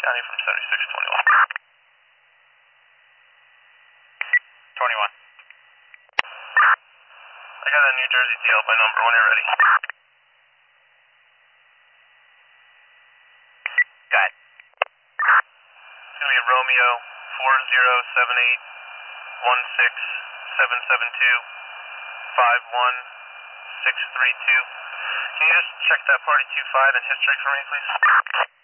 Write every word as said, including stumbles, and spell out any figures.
County from seventy-six twenty-one. twenty-one. I got a New Jersey T L by number when you're ready. Got it. It's going to be Romeo four zero seven eight one six seven seven two five one six three two. Can you just check that party two five and history for me, please?